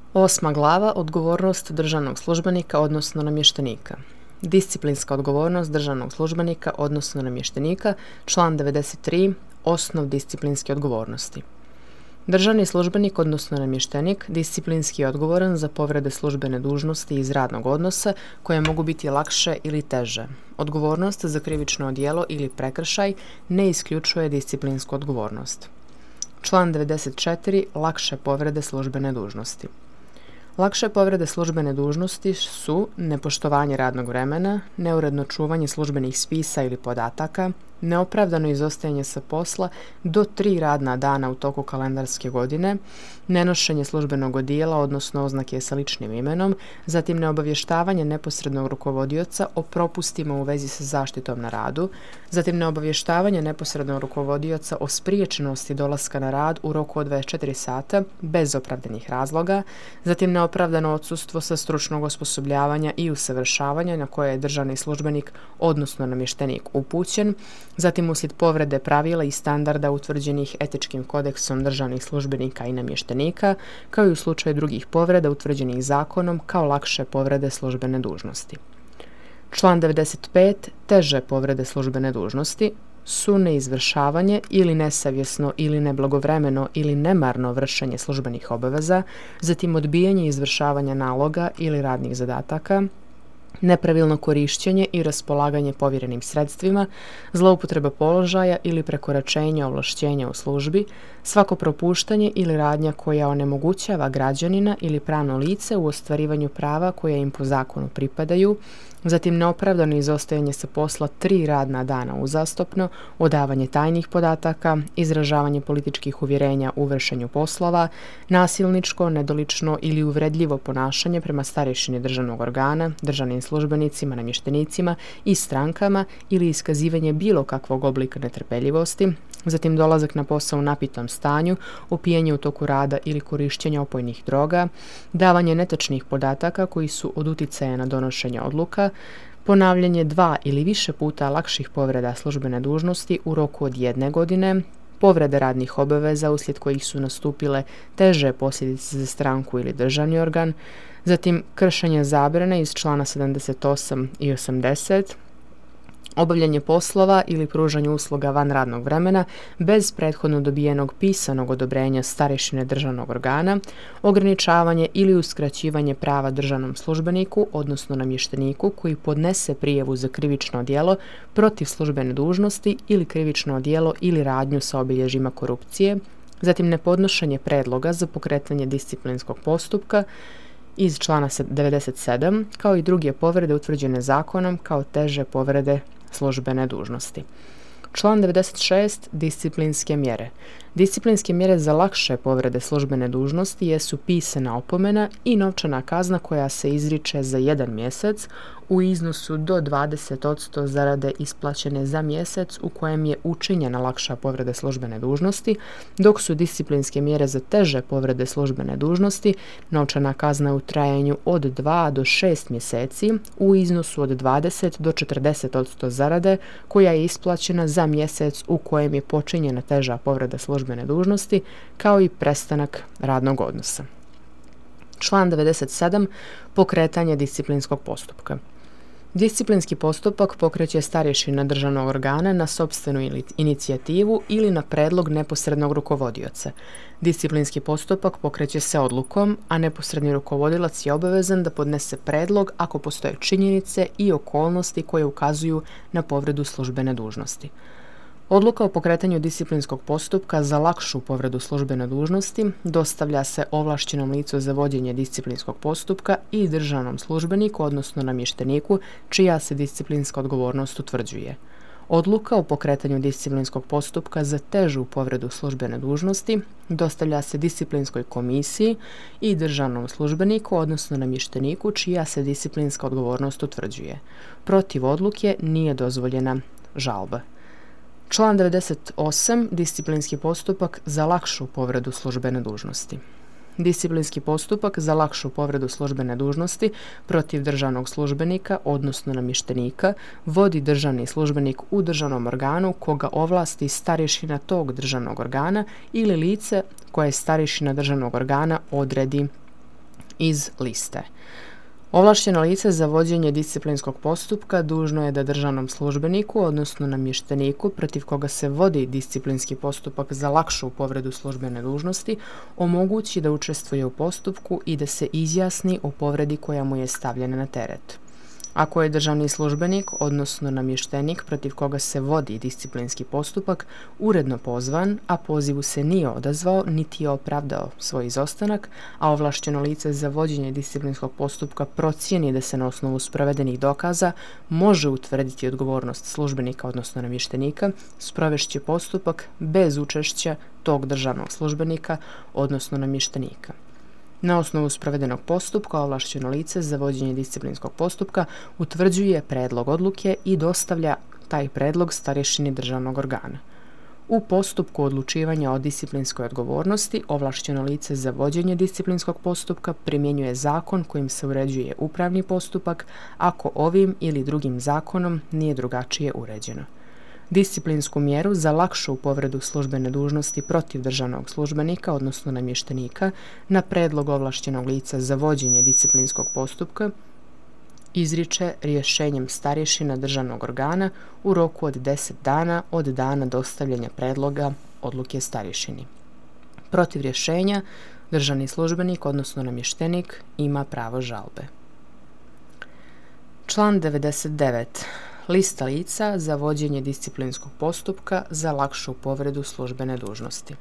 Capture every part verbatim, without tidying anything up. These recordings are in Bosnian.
Osma glava – odgovornost državnog službenika odnosno namještenika. Disciplinska odgovornost državnog službenika odnosno namještenika, član devedeset tri, osnov disciplinske odgovornosti. Državni službenik odnosno namještenik disciplinski je odgovoran za povrede službene dužnosti iz radnog odnosa koje mogu biti lakše ili teže. Odgovornost za krivično djelo ili prekršaj ne isključuje disciplinsku odgovornost. Član devedeset četiri. Lakše povrede službene dužnosti. Lakše povrede službene dužnosti su nepoštovanje radnog vremena, neuredno čuvanje službenih spisa ili podataka, neopravdano izostajanje sa posla do tri radna dana u toku kalendarske godine, nenošenje službenog odijela odnosno oznake sa ličnim imenom, zatim neobavještavanje neposrednog rukovodioca o propustima u vezi sa zaštitom na radu, zatim neobavještavanje neposrednog rukovodioca o spriječenosti dolaska na rad u roku od dvadeset četiri sata bez opravdanih razloga, zatim neopravdano odsustvo sa stručnog osposobljavanja i usavršavanja na koje je državni službenik odnosno namještenik upućen, zatim uslijed povrede pravila i standarda utvrđenih etičkim kodeksom državnih službenika i namještenika, kao i u slučaju drugih povreda utvrđenih zakonom kao lakše povrede službene dužnosti. Član devedeset pet. Teže povrede službene dužnosti su neizvršavanje ili nesavjesno ili neblagovremeno ili nemarno vršenje službenih obaveza, zatim odbijanje izvršavanja naloga ili radnih zadataka, nepravilno korištenje i raspolaganje povjerenim sredstvima, zloupotreba položaja ili prekoračenje ovlašćenja u službi, svako propuštanje ili radnja koja onemogućava građanina ili pravno lice u ostvarivanju prava koja im po zakonu pripadaju, zatim neopravdano izostajanje sa posla tri radna dana uzastopno, odavanje tajnih podataka, izražavanje političkih uvjerenja u vršenju poslova, nasilničko, nedolično ili uvredljivo ponašanje prema starješini državnog organa, državnim službenicima, namještenicima i strankama ili iskazivanje bilo kakvog oblika netrpeljivosti, zatim dolazak na posao u napitom stanju, opijanje u toku rada ili korištenje opojnih droga, davanje netočnih podataka koji su od uticaja na donošenje odluka, ponavljanje dva ili više puta lakših povreda službene dužnosti u roku od jedne godine, povrede radnih obaveza uslijed kojih su nastupile teže posljedice za stranku ili državni organ, zatim kršenje zabrane iz člana sedamdeset osam i osamdeset, obavljanje poslova ili pružanje usluga van radnog vremena bez prethodno dobijenog pisanog odobrenja starješine državnog organa, ograničavanje ili uskraćivanje prava državnom službeniku, odnosno namješteniku koji podnese prijavu za krivično djelo protiv službene dužnosti ili krivično djelo ili radnju sa obilježjima korupcije, zatim nepodnošenje predloga za pokretanje disciplinskog postupka iz člana devedeset sedam, kao i druge povrede utvrđene zakonom kao teže povrede službene dužnosti. Član devedeset šest. Disciplinske mjere. Disciplinske mjere za lakše povrede službene dužnosti jesu pisana opomena i novčana kazna koja se izriče za jedan mjesec u iznosu do dvadeset posto zarade isplaćene za mjesec u kojem je učinjena lakša povreda službene dužnosti, dok su disciplinske mjere za teže povrede službene dužnosti novčana kazna u trajanju od dva do šest mjeseci u iznosu od dvadeset do četrdeset posto zarade koja je isplaćena za mjesec u kojem je počinjena teža povreda službene dužnosti, kao i prestanak radnog odnosa. Član devedeset sedam. Pokretanje disciplinskog postupka. Disciplinski postupak pokreće starješina državnog organa na sopstvenu inicijativu ili na predlog neposrednog rukovodioca. Disciplinski postupak pokreće se odlukom, a neposredni rukovodilac je obavezan da podnese predlog ako postoje činjenice i okolnosti koje ukazuju na povredu službene dužnosti. Odluka o pokretanju disciplinskog postupka za lakšu povredu službene dužnosti dostavlja se ovlašćenom licu za vođenje disciplinskog postupka i državnom službeniku, odnosno namješteniku, čija se disciplinska odgovornost utvrđuje. Odluka o pokretanju disciplinskog postupka za težu povredu službene dužnosti dostavlja se disciplinskoj komisiji i državnom službeniku, odnosno namješteniku, čija se disciplinska odgovornost utvrđuje. Protiv odluke nije dozvoljena žalba. Član devedeset osam. Disciplinski postupak za lakšu povredu službene dužnosti. Disciplinski postupak za lakšu povredu službene dužnosti protiv državnog službenika, odnosno namještenika, vodi državni službenik u državnom organu koga ovlasti starješina tog državnog organa ili lice koje starješina državnog organa odredi iz liste. Ovlašteno lice za vođenje disciplinskog postupka dužno je da državnom službeniku, odnosno namješteniku protiv koga se vodi disciplinski postupak za lakšu povredu službene dužnosti, omogući da učestvuje u postupku i da se izjasni o povredi koja mu je stavljena na teret. Ako je državni službenik, odnosno namještenik protiv koga se vodi disciplinski postupak, uredno pozvan, a pozivu se nije odazvao niti je opravdao svoj izostanak, a ovlašteno lice za vođenje disciplinskog postupka procijeni da se na osnovu sprovedenih dokaza može utvrditi odgovornost službenika, odnosno namještenika, sprovešće postupak bez učešća tog državnog službenika, odnosno namještenika. Na osnovu sprovedenog postupka ovlašteno lice za vođenje disciplinskog postupka utvrđuje predlog odluke i dostavlja taj predlog starješini državnog organa. U postupku odlučivanja o disciplinskoj odgovornosti ovlašteno lice za vođenje disciplinskog postupka primjenjuje zakon kojim se uređuje upravni postupak ako ovim ili drugim zakonom nije drugačije uređeno. Disciplinsku mjeru za lakšu povredu službene dužnosti protiv državnog službenika, odnosno namještenika, na predlog ovlaštenog lica za vođenje disciplinskog postupka izriče rješenjem starješina državnog organa u roku od deset dana od dana dostavljanja predloga odluke starješini. Protiv rješenja državni službenik, odnosno namještenik, ima pravo žalbe. Član devedeset devet. Lista lica za vođenje disciplinskog postupka za lakšu povredu službene dužnosti.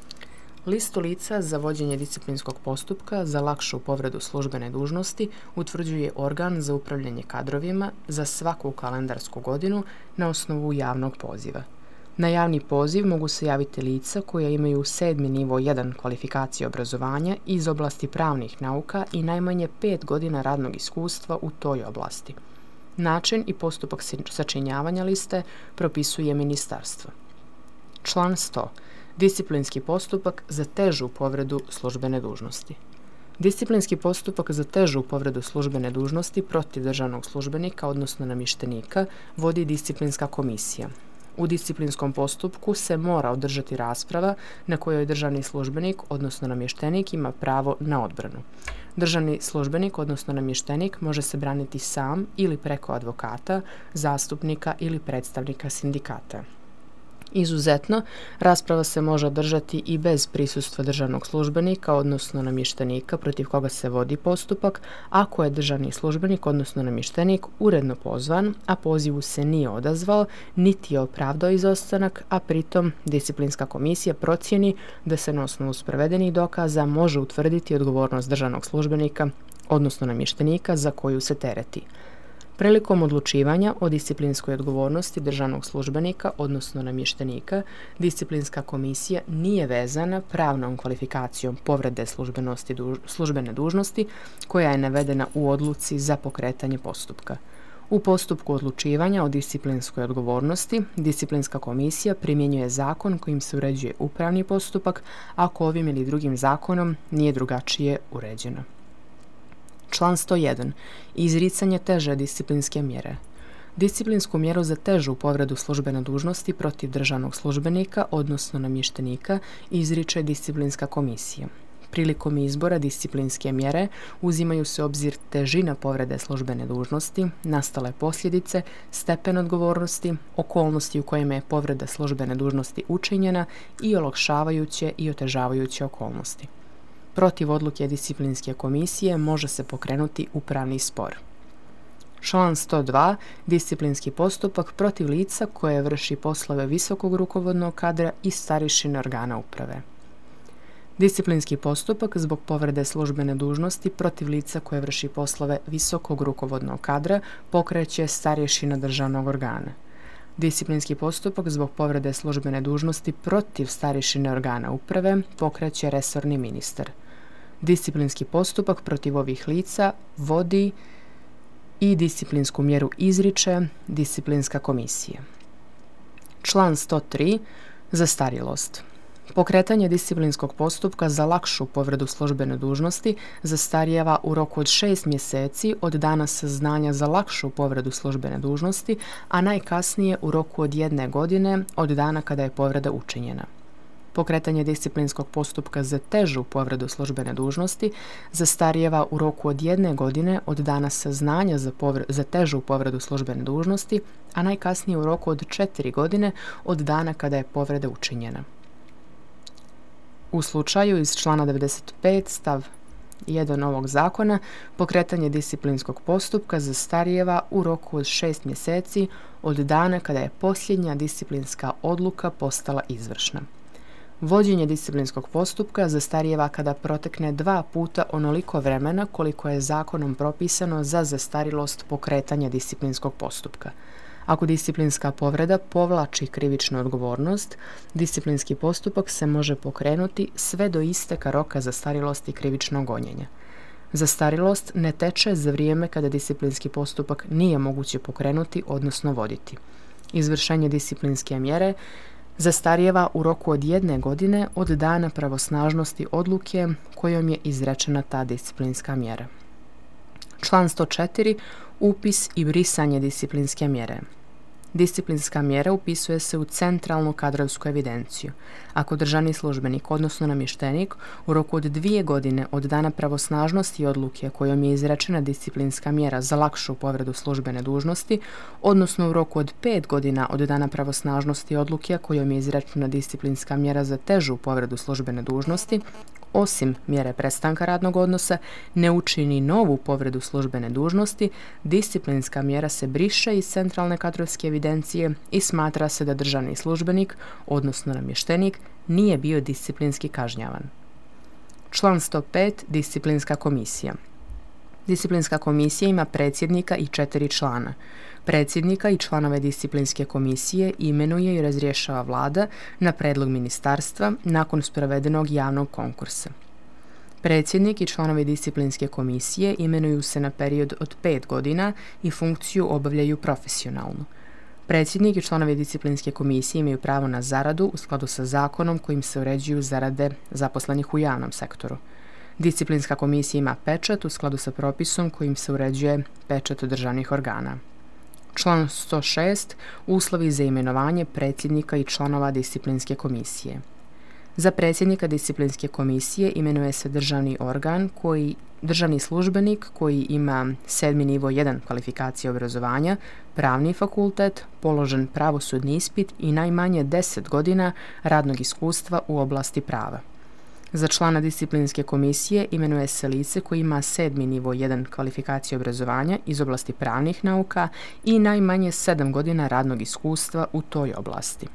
Listu lica za vođenje disciplinskog postupka za lakšu povredu službene dužnosti utvrđuje organ za upravljanje kadrovima za svaku kalendarsku godinu na osnovu javnog poziva. Na javni poziv mogu se javiti lica koja imaju sedmi nivo jedan kvalifikacije obrazovanja iz oblasti pravnih nauka i najmanje pet godina radnog iskustva u toj oblasti. Način i postupak sačinjavanja liste propisuje ministarstvo. Član sto. Disciplinski postupak za težu povredu službene dužnosti. Disciplinski postupak za težu povredu službene dužnosti protiv državnog službenika, odnosno namještenika, vodi disciplinska komisija. U disciplinskom postupku se mora održati rasprava na kojoj državni službenik, odnosno namještenik, ima pravo na odbranu. Državni službenik, odnosno namještenik, može se braniti sam ili preko advokata, zastupnika ili predstavnika sindikata. Izuzetno, rasprava se može održati i bez prisustva državnog službenika, odnosno namještenika protiv koga se vodi postupak, ako je državni službenik, odnosno namještenik, uredno pozvan, a pozivu se nije odazvao, niti je opravdao izostanak, a pritom disciplinska komisija procijeni da se na osnovu sprovedenih dokaza može utvrditi odgovornost državnog službenika, odnosno namještenika za koju se tereti. Prilikom odlučivanja o disciplinskoj odgovornosti državnog službenika, odnosno namještenika, disciplinska komisija nije vezana pravnom kvalifikacijom povrede službenosti, duž, službene dužnosti koja je navedena u odluci za pokretanje postupka. U postupku odlučivanja o disciplinskoj odgovornosti, disciplinska komisija primjenjuje zakon kojim se uređuje upravni postupak, ako ovim ili drugim zakonom nije drugačije uređeno. Član sto jedan. Izricanje teže disciplinske mjere. Disciplinsku mjeru za težu povredu službene dužnosti protiv državnog službenika, odnosno namještenika, izriče disciplinska komisija. Prilikom izbora disciplinske mjere uzimaju se u obzir težina povrede službene dužnosti, nastale posljedice, stepen odgovornosti, okolnosti u kojima je povreda službene dužnosti učinjena i olakšavajuće i otežavajuće okolnosti. Protiv odluke disciplinske komisije može se pokrenuti upravni spor. Član sto dva. Disciplinski postupak protiv lica koje vrši poslove visokog rukovodnog kadra i starješine organa uprave. Disciplinski postupak zbog povrede službene dužnosti protiv lica koje vrši poslove visokog rukovodnog kadra pokreće starješina državnog organa. Disciplinski postupak zbog povrede službene dužnosti protiv starješine organa uprave pokreće resorni ministar. Disciplinski postupak protiv ovih lica vodi i disciplinsku mjeru izriče disciplinska komisija. Član sto tri. Zastarjelost. Pokretanje disciplinskog postupka za lakšu povredu službene dužnosti zastarijeva u roku od šest mjeseci od dana saznanja za lakšu povredu službene dužnosti, a najkasnije u roku od jedne godine od dana kada je povreda učinjena. Pokretanje disciplinskog postupka za težu povredu službene dužnosti zastarijeva u roku od jedne godine od dana saznanja za, povre- za težu povredu službene dužnosti, a najkasnije u roku od četiri godine od dana kada je povreda učinjena. U slučaju iz člana devedeset pet stav jedan ovog zakona, pokretanje disciplinskog postupka zastarijeva u roku od šest mjeseci od dana kada je posljednja disciplinska odluka postala izvršna. Vođenje disciplinskog postupka zastarijeva kada protekne dva puta onoliko vremena koliko je zakonom propisano za zastarilost pokretanja disciplinskog postupka. Ako disciplinska povreda povlači krivičnu odgovornost, disciplinski postupak se može pokrenuti sve do isteka roka zastarilosti krivičnog gonjenja. Zastarilost ne teče za vrijeme kada disciplinski postupak nije moguće pokrenuti, odnosno voditi. Izvršenje disciplinske mjere zastarijeva u roku od jedne godine od dana pravosnažnosti odluke kojom je izrečena ta disciplinska mjera. Član sto četiri. Upis i brisanje disciplinske mjere. Disciplinska mjera upisuje se u centralnu kadrovsku evidenciju. Ako državni službenik, odnosno namještenik, u roku od dvije godine od dana pravosnažnosti odluke kojom je izrečena disciplinska mjera za lakšu povredu službene dužnosti, odnosno u roku od pet godina od dana pravosnažnosti odluke kojom je izrečena disciplinska mjera za težu povredu službene dužnosti, osim mjere prestanka radnog odnosa, ne učini novu povredu službene dužnosti, disciplinska mjera se briše iz centralne kadrovske evidencije i smatra se da državni službenik, odnosno namještenik, nije bio disciplinski kažnjavan. Član sto pet. Disciplinska komisija. Disciplinska komisija ima predsjednika i četiri člana. Predsjednika i članove disciplinske komisije imenuje i razrješava Vlada na prijedlog ministarstva nakon sprovedenog javnog konkursa. Predsjednik i članovi disciplinske komisije imenuju se na period od pet godina i funkciju obavljaju profesionalno. Predsjednik i članovi disciplinske komisije imaju pravo na zaradu u skladu sa zakonom kojim se uređuju zarade zaposlenih u javnom sektoru. Disciplinska komisija ima pečat u skladu sa propisom kojim se uređuje pečat državnih organa. Član sto šest. Uslovi za imenovanje predsjednika i članova disciplinske komisije. Za predsjednika disciplinske komisije imenuje se državni organ koji državni službenik koji ima sedmi nivo jedan kvalifikacije obrazovanja, pravni fakultet, položen pravosudni ispit i najmanje deset godina radnog iskustva u oblasti prava. Za člana disciplinske komisije imenuje se lice koji ima sedmi nivo jedan kvalifikacije obrazovanja iz oblasti pravnih nauka i najmanje sedam godina radnog iskustva u toj oblasti.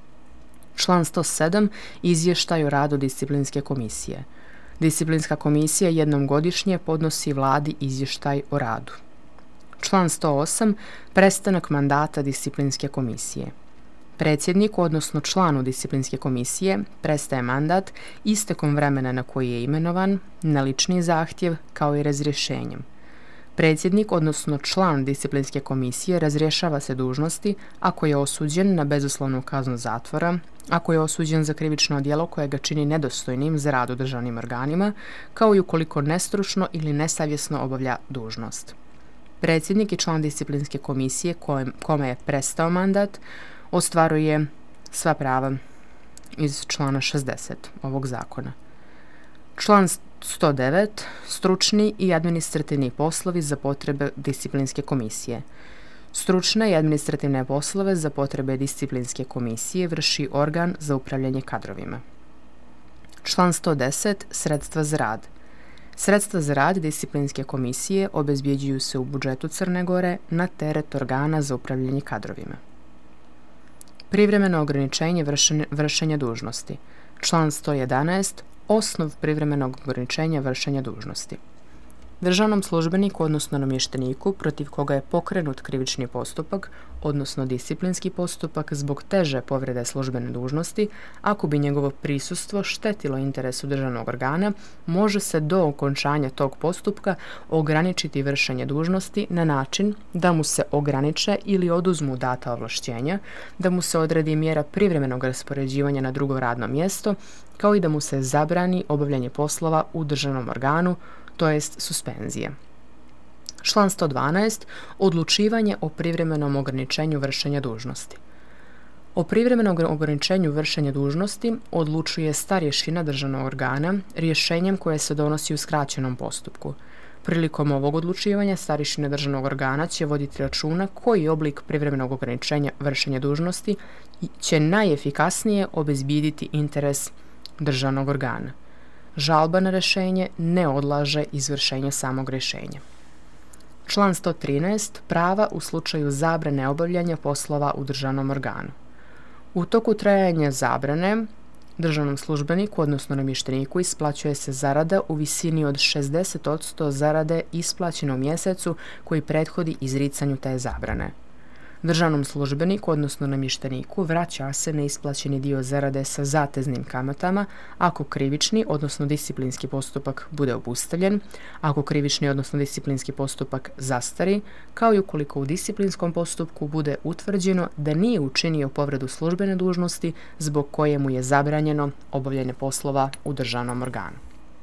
Član sto sedam. Izvještaj o radu disciplinske komisije. Disciplinska komisija jednom godišnje podnosi Vladi izvještaj o radu. Član sto osam. Prestanak mandata disciplinske komisije. Predsjedniku, odnosno članu disciplinske komisije, prestaje mandat istekom vremena na koji je imenovan, na lični zahtjev, kao i razrješenjem. Predsjednik, odnosno član disciplinske komisije, razrješava se dužnosti ako je osuđen na bezuslovnu kaznu zatvora, ako je osuđen za krivično djelo koje ga čini nedostojnim za rad u državnim organima, kao i ukoliko nestručno ili nesavjesno obavlja dužnost. Predsjednik i član disciplinske komisije kojem, kome je prestao mandat ostvaruje sva prava iz člana šezdeset ovog zakona. Član sto devet. Stručni i administrativni poslovi za potrebe disciplinske komisije. Stručne i administrativne poslove za potrebe disciplinske komisije vrši organ za upravljanje kadrovima. Član sto deset. Sredstva za rad. Sredstva za rad disciplinske komisije obezbjeđuju se u budžetu Crne Gore na teret organa za upravljanje kadrovima. Privremeno ograničenje vršenja, vršenja dužnosti. Član sto jedanaest. Osnov privremenog ograničenja vršenja dužnosti. Državnom službeniku, odnosno namješteniku, protiv koga je pokrenut krivični postupak, odnosno disciplinski postupak zbog teže povrede službene dužnosti, ako bi njegovo prisustvo štetilo interesu državnog organa, može se do okončanja tog postupka ograničiti vršenje dužnosti na način da mu se ograniče ili oduzmu data ovlašćenja, da mu se odredi mjera privremenog raspoređivanja na drugo radno mjesto, kao i da mu se zabrani obavljanje poslova u državnom organu, to jest suspenzija. Član sto dvanaest. Odlučivanje o privremenom ograničenju vršenja dužnosti. O privremenom ograničenju vršenja dužnosti odlučuje starješina državnog organa rješenjem koje se donosi u skraćenom postupku. Prilikom ovog odlučivanja starješina državnog organa će voditi računa koji oblik privremenog ograničenja vršenja dužnosti će najefikasnije obezbijediti interes državnog organa. Žalba na rješenje ne odlaže izvršenje samog rješenja. Član sto trinaest. Prava u slučaju zabrane obavljanja poslova u državnom organu. U toku trajanja zabrane državnom službeniku, odnosno namješteniku, isplaćuje se zarada u visini od šezdeset posto zarade isplaćene u mjesecu koji prethodi izricanju te zabrane. Državnom službeniku, odnosno namješteniku, vraća se neisplaćeni dio zarade sa zateznim kamatama ako krivični, odnosno disciplinski postupak bude obustavljen, ako krivični, odnosno disciplinski postupak zastari, kao i ukoliko u disciplinskom postupku bude utvrđeno da nije učinio povredu službene dužnosti zbog koje mu je zabranjeno obavljanje poslova u državnom organu.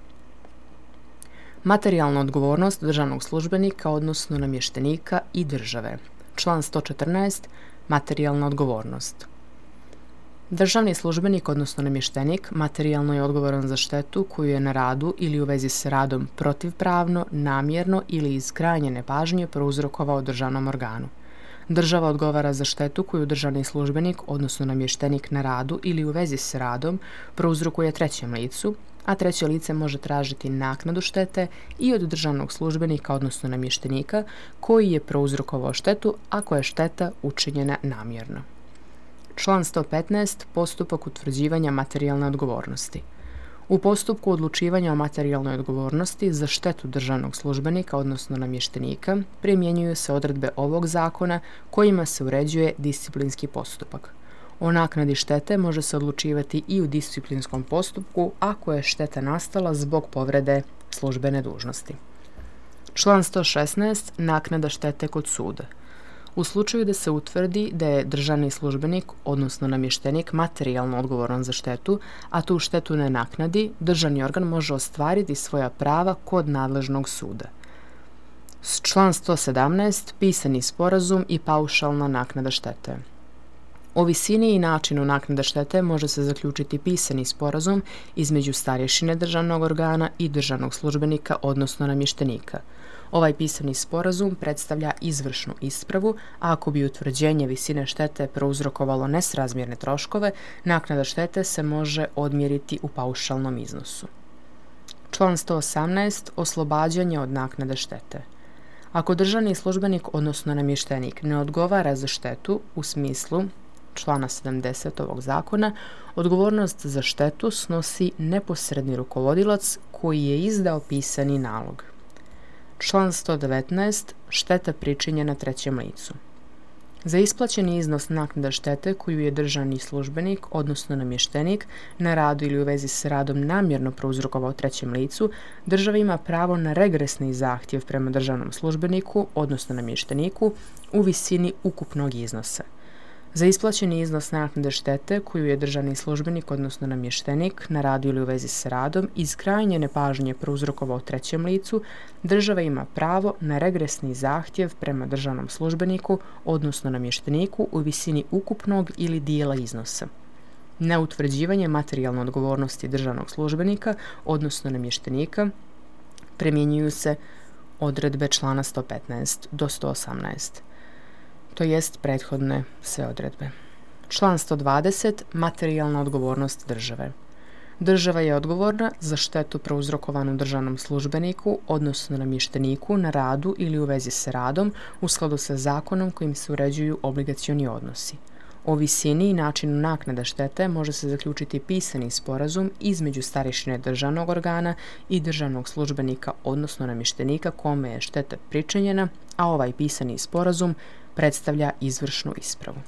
Materijalna odgovornost državnog službenika, odnosno namještenika i države. Član sto četrnaest. Materijalna odgovornost. Državni službenik, odnosno namještenik, materijalno je odgovoran za štetu koju je na radu ili u vezi s radom protivpravno, namjerno ili iz krajnje nepažnje prouzrokovao državnom organu. Država odgovara za štetu koju državni službenik, odnosno namještenik na radu ili u vezi s radom prouzrokuje trećem licu, a treće lice može tražiti naknadu štete i od državnog službenika, odnosno namještenika, koji je prouzrokovao štetu ako je šteta učinjena namjerno. Član sto petnaest. Postupak utvrđivanja materijalne odgovornosti. U postupku odlučivanja o materijalnoj odgovornosti za štetu državnog službenika, odnosno namještenika, primjenjuju se odredbe ovog zakona kojima se uređuje disciplinski postupak. O naknadi štete može se odlučivati i u disciplinskom postupku ako je šteta nastala zbog povrede službene dužnosti. Član sto šesnaest. Naknada štete kod suda. U slučaju da se utvrdi da je državni službenik, odnosno namještenik, materijalno odgovoran za štetu, a tu štetu ne naknadi, državni organ može ostvariti svoja prava kod nadležnog suda. Član sto sedamnaest. Pisani sporazum i paušalna naknada štete. O visini i načinu naknade štete može se zaključiti pisani sporazum između starješine državnog organa i državnog službenika, odnosno namještenika. Ovaj pisani sporazum predstavlja izvršnu ispravu, a ako bi utvrđenje visine štete prouzrokovalo nesrazmjerne troškove, naknada štete se može odmjeriti u paušalnom iznosu. Član sto osamnaest. Oslobađanje od naknade štete. Ako državni službenik, odnosno namještenik, ne odgovara za štetu u smislu člana sedamdeset ovog zakona, odgovornost za štetu snosi neposredni rukovodilac koji je izdao pisani nalog. Član sto devetnaest. Šteta pričinjena trećem licu. Za isplaćeni iznos naknada štete koju je državni službenik, odnosno namještenik, na radu ili u vezi s radom namjerno prouzrokovao trećem licu, država ima pravo na regresni zahtjev prema državnom službeniku, odnosno namješteniku, u visini ukupnog iznosa. Za isplaćeni iznos naknade štete koju je državni službenik, odnosno namještenik, na radu ili u vezi s radom iz krajnje nepažnje prouzrokovao trećem licu, država ima pravo na regresni zahtjev prema državnom službeniku, odnosno namješteniku, u visini ukupnog ili dijela iznosa. Na utvrđivanje materijalne odgovornosti državnog službenika, odnosno namještenika, primjenjuju se odredbe člana sto petnaest do sto osamnaest. To jest prethodne sve odredbe. Član sto dvadeset. Materijalna odgovornost države. Država je odgovorna za štetu prouzrokovanu državnom službeniku, odnosno namješteniku, na radu ili u vezi s radom u skladu sa zakonom kojim se uređuju obligacioni odnosi. O visini i načinu naknada štete može se zaključiti pisani sporazum između starješine državnog organa i državnog službenika, odnosno namještenika kome je šteta pričinjena, a ovaj pisani sporazum predstavlja izvršnu ispravu.